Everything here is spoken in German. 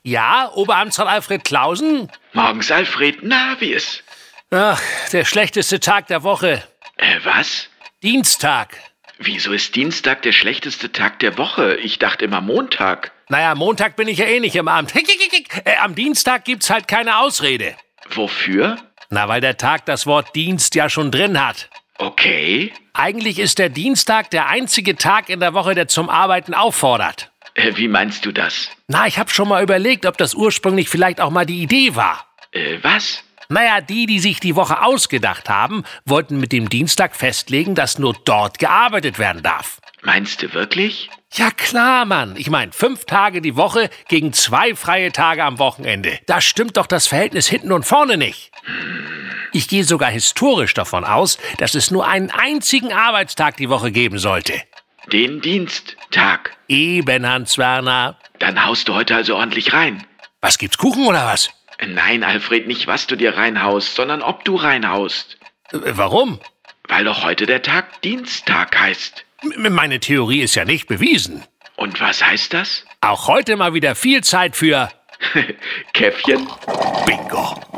Ja, Oberamtsrat Alfred Clausen? Morgens, Alfred. Na, wie ist? Ach, der schlechteste Tag der Woche. Was? Dienstag. Wieso ist Dienstag der schlechteste Tag der Woche? Ich dachte immer Montag. Naja, Montag bin ich ja eh nicht im Amt. Am Dienstag gibt's halt keine Ausrede. Wofür? Na, weil der Tag das Wort Dienst ja schon drin hat. Okay. Eigentlich ist der Dienstag der einzige Tag in der Woche, der zum Arbeiten auffordert. Wie meinst du das? Na, ich hab schon mal überlegt, ob das ursprünglich vielleicht auch mal die Idee war. Was? Naja, die sich die Woche ausgedacht haben, wollten mit dem Dienstag festlegen, dass nur dort gearbeitet werden darf. Meinst du wirklich? Ja klar, Mann. Ich meine, 5 Tage die Woche gegen 2 freie Tage am Wochenende. Da stimmt doch das Verhältnis hinten und vorne nicht. Ich gehe sogar historisch davon aus, dass es nur einen einzigen Arbeitstag die Woche geben sollte. Den Diensttag. Eben, Hans-Werner. Dann haust du heute also ordentlich rein. Was, gibt's Kuchen oder was? Nein, Alfred, nicht was du dir reinhaust, sondern ob du reinhaust. Warum? Weil doch heute der Tag Dienstag heißt. Meine Theorie ist ja nicht bewiesen. Und was heißt das? Auch heute mal wieder viel Zeit für Käffchen? Bingo.